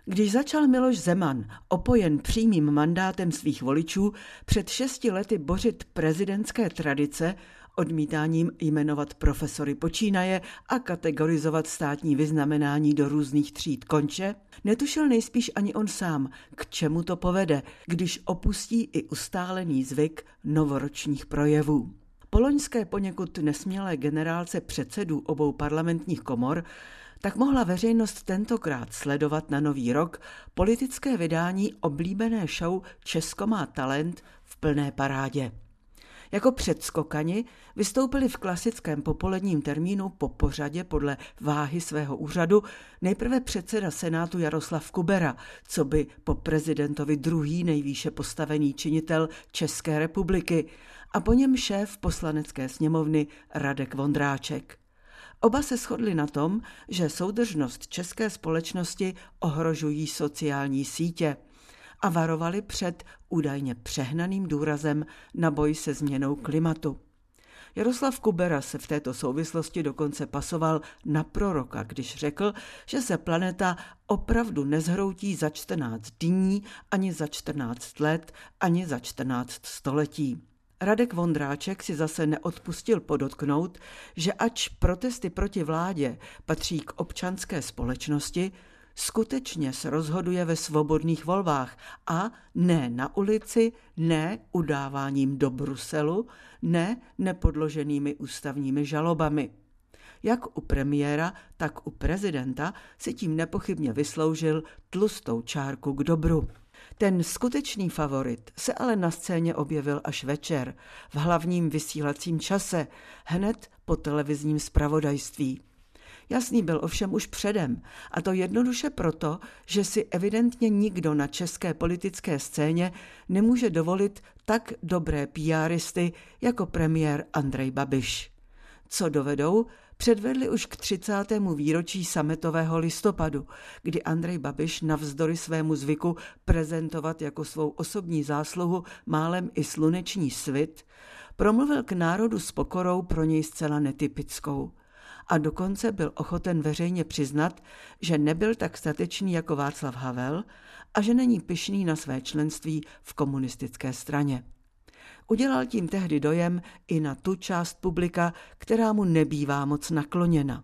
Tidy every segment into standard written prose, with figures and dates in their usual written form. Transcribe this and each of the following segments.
Když začal Miloš Zeman, opojen přímým mandátem svých voličů, před 6 lety bořit prezidentské tradice, odmítáním jmenovat profesory počínaje a kategorizovat státní vyznamenání do různých tříd konče, netušil nejspíš ani on sám, k čemu to povede, když opustí i ustálený zvyk novoročních projevů. Po loňské poněkud nesmělé generálce předsedů obou parlamentních komor tak mohla veřejnost tentokrát sledovat na Nový rok politické vydání oblíbené show Česko má talent v plné parádě. Jako předskokani vystoupili v klasickém popoledním termínu po pořadě podle váhy svého úřadu nejprve předseda Senátu Jaroslav Kubera, coby po prezidentovi druhý nejvýše postavený činitel České republiky, a po něm šéf Poslanecké sněmovny Radek Vondráček. Oba se shodli na tom, že soudržnost české společnosti ohrožují sociální sítě a varovali před údajně přehnaným důrazem na boj se změnou klimatu. Jaroslav Kubera se v této souvislosti dokonce pasoval na proroka, když řekl, že se planeta opravdu nezhroutí za 14 dní, ani za 14 let, ani za 14 století. Radek Vondráček si zase neodpustil podotknout, že ač protesty proti vládě patří k občanské společnosti, skutečně se rozhoduje ve svobodných volbách a ne na ulici, ne udáváním do Bruselu, ne nepodloženými ústavními žalobami. Jak u premiéra, tak u prezidenta si tím nepochybně vysloužil tlustou čárku k dobru. Ten skutečný favorit se ale na scéně objevil až večer, v hlavním vysílacím čase, hned po televizním zpravodajství. Jasný byl ovšem už předem, a to jednoduše proto, že si evidentně nikdo na české politické scéně nemůže dovolit tak dobré PRisty jako premiér Andrej Babiš. Co dovedou, předvedli už k 30. výročí sametového listopadu, kdy Andrej Babiš navzdory svému zvyku prezentovat jako svou osobní zásluhu málem i sluneční svit, promluvil k národu s pokorou pro něj zcela netypickou. A dokonce byl ochoten veřejně přiznat, že nebyl tak statečný jako Václav Havel a že není pyšný na své členství v komunistické straně. Udělal tím tehdy dojem i na tu část publika, která mu nebývá moc nakloněna.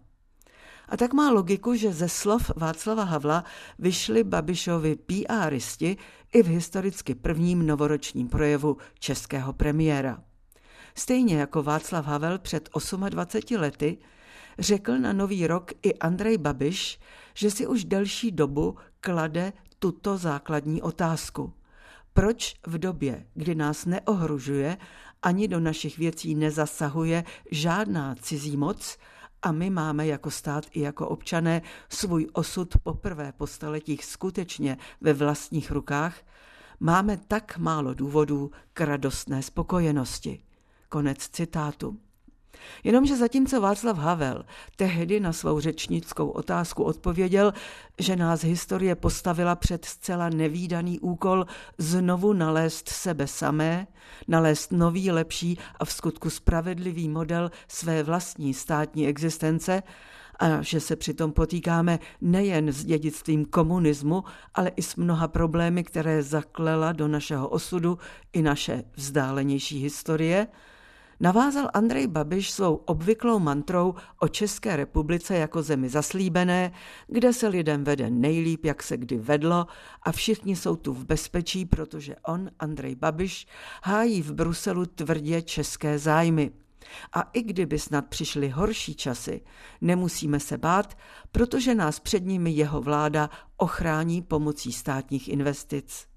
A tak má logiku, že ze slov Václava Havla vyšli Babišovi PRisti i v historicky prvním novoročním projevu českého premiéra. Stejně jako Václav Havel před 28 lety řekl na Nový rok i Andrej Babiš, že si už delší dobu klade tuto základní otázku. Proč v době, kdy nás neohrožuje, ani do našich věcí nezasahuje žádná cizí moc a my máme jako stát i jako občané svůj osud poprvé po staletích skutečně ve vlastních rukách, máme tak málo důvodů k radostné spokojenosti. Konec citátu. Jenomže zatímco Václav Havel tehdy na svou řečnickou otázku odpověděl, že nás historie postavila před zcela nevídaný úkol znovu nalézt sebe samé, nalézt nový, lepší a vskutku spravedlivý model své vlastní státní existence, a že se přitom potýkáme nejen s dědictvím komunismu, ale i s mnoha problémy, které zaklela do našeho osudu i naše vzdálenější historie, navázal Andrej Babiš svou obvyklou mantrou o České republice jako zemi zaslíbené, kde se lidem vede nejlíp, jak se kdy vedlo, a všichni jsou tu v bezpečí, protože on, Andrej Babiš, hájí v Bruselu tvrdě české zájmy. A i kdyby snad přišly horší časy, nemusíme se bát, protože nás před nimi jeho vláda ochrání pomocí státních investic.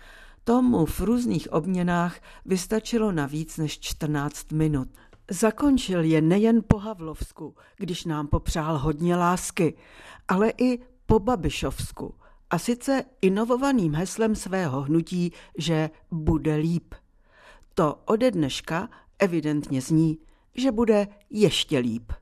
Tomu v různých obměnách vystačilo na víc než 14 minut. Zakončil je nejen po havlovsku, když nám popřál hodně lásky, ale i po babišovsku. A sice inovovaným heslem svého hnutí, že bude líp. To ode dneška evidentně zní, že bude ještě líp.